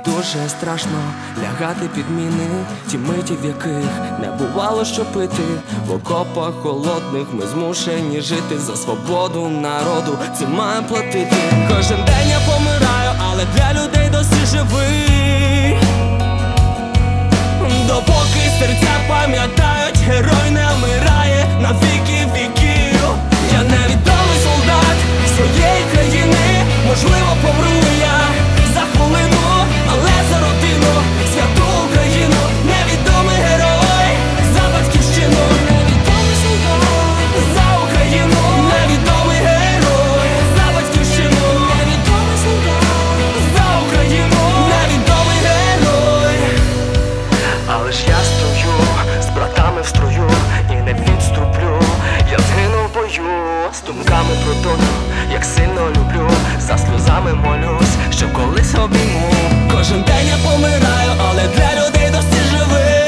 дуже страшно лягати під міни, ті миті, в яких не бувало що пити. В окопах холодних ми змушені жити, за свободу народу цим має платити. Кожен день я помираю, але для людей досі живий. Допоки серця пам'ятають, герой не вмирає на віки віків. Я невідомий солдат своєї країни, можливо помру я за хвилину, але за родину, святу Україну. Невідомий герой за батьківщину, невідомий солдат за Україну, невідомий герой за батьківщину, невідомий солдат за Україну, невідомий герой. Але ж я стою з братами в строю і не відступлю. Я згину в бою з думками про долю, як сильно люблю, за сльозами молюсь, щоб колись обійму. Кожен день я помираю, але для людей досі живий.